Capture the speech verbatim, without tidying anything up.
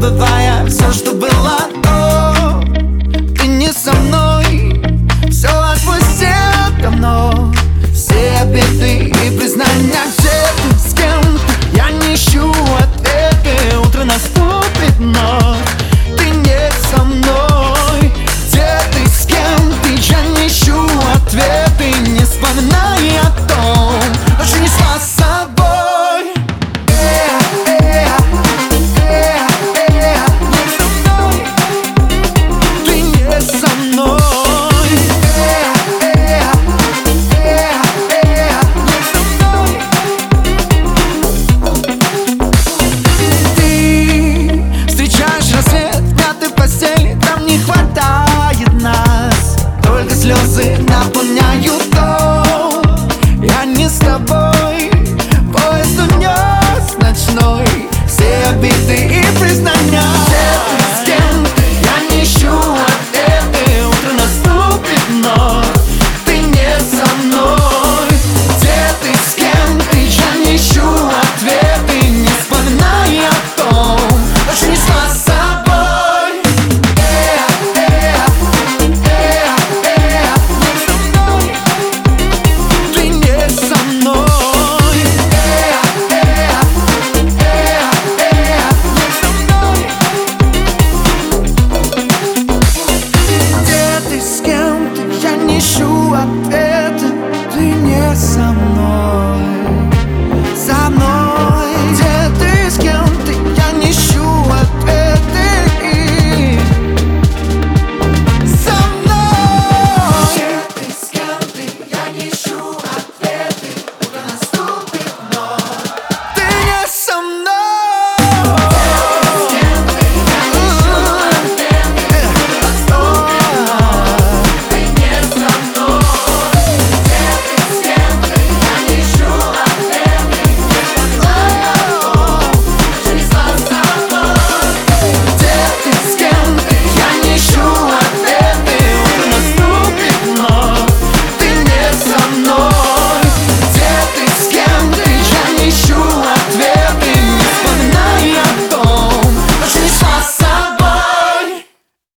забывая все, что было до. Ты не со мной, все отпустил давно. Все обиды и признания, где ты, с кем ты? Я не ищу ответы, утро наступит, но ты не со мной. Где ты, с кем ты? Я не ищу ответы, не вспоминай о том, что несла с собой. Слезы наполняют дом. Я не с тобой, поезд унес ночной. Все обиды и признания.